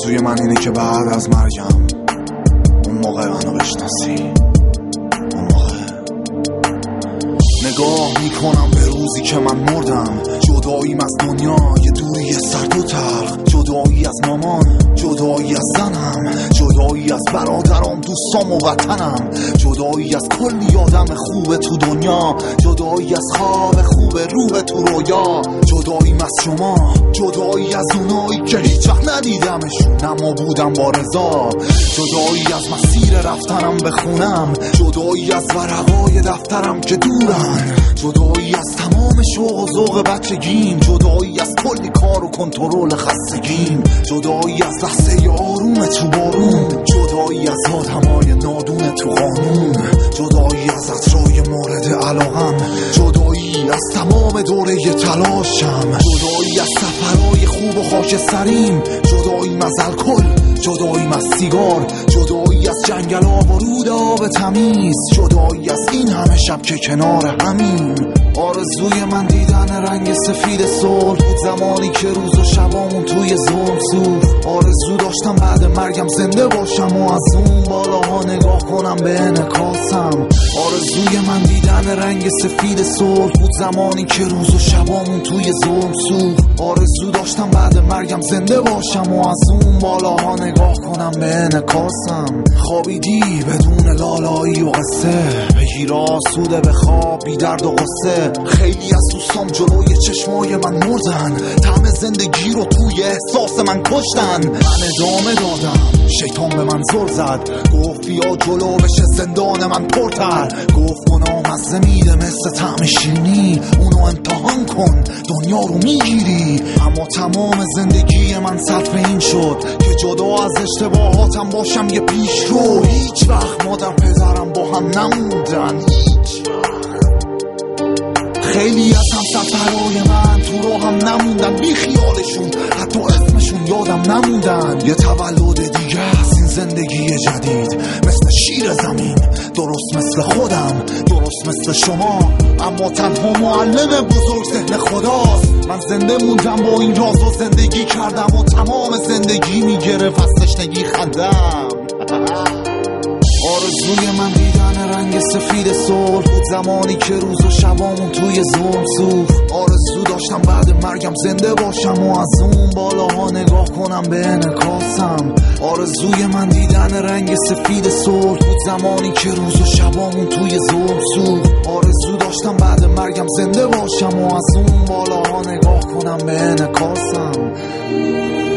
آرزوی من اینه که بعد از مرگم اون موقع منو بشناسی. اون موقع نگاه میکنم به روزی که من مردم، جداییم از دنیا، یه دوری سرد و تلخ، جدایی از مامان، جدایی از زنم، جدایی از برادرام، دوستام و وطنم، جدایی از کلی آدم خوب تو دنیا، جدایی از خواب خوب روح تو رویا، جداییم از شما، جدایی از اونایی که هیچ وقت ندیدمشون اما بودم با رضا، جدایی از مسیر رفتنم به خونم، جدایی از ورقای دفترم که دورن، جدایی از تمام شوق و ذوق بچگیم، جدایی از کلی کار و کنترل خستگیم، جدایی از لحظه آروم تو بارون، جدایی از آدمای نادون تو قانون، جدایی از عطرای مورد علاقم، جدایی از تمام دوره تلاشم، جدایی از سفرهای خوب و خاکستریم، جداییم از الکل، جداییم از سیگار، جدایی از جنگل آب و رود آب تمیز، جدایی از این همه شب که کنار همین. آرزوی من دیدن رنگ سفید صلح بود زمانی که روز و شبامون توی ظلم سوخت. آرزو داشتم بعد مرگم زنده باشم و از اون بالاها نگاه کنم به انعکاسم. آرزوی من دیدن رنگ سفید صلح بود زمانی که روز و شبامون توی ظلم سوخت. آرزو داشتم بعد مرگم زنده باشم و از اون بالاها نگاه کنم به انعکاسم. خوابیدی بدون لالایی و قصه، بگیر آسوده به خواب بی درد و قصه. خیلی از دوستام جلوی چشمای من مردن، طعم زندگی رو توی احساس من کشتن. من ادامه دادم، شیطان به من زل زد، گفت بیا جلو بشه زندان من پرتر، گفت گناه مزه میده مثل طعم شیرینی، اونو امتحان کن دنیا رو میگیری. اما تمام زندگی من صرف این شد که جدا از اشتباهاتم باشم یه پیش رو. هیچ وقت مادر پدرم با هم نموندن، هیچ وقت. خیلی از هم سفرهای من تو رو هم نموندن، بی خیالشون حتی اسمشون یادم نموندن. یه تولد دیگه از این زندگی جدید، مثل شیر زمین، درست مثل خودم، درست مثل شما، اما تنها معلم بزرگ ذهن خداست. من زنده موندم با این راز و زندگی کردم و تمام زندگی میگرفت از تشنگی خندم. آرزوی من دیدن رنگ سفید صلح بود زمانی که روز و شبامون توی ظلم سوخت. آرزو داشتم بعد مرگم زنده باشم و از اون بالاها نگاه کنم به انعکاسم. آرزوی من دیدن رنگ سفید صلح بود زمانی که روز و شبامون توی ظلم سوخت. آرزو داشتم بعد مرگم زنده باشم و از اون بالاها نگاه کنم به انعکاسم.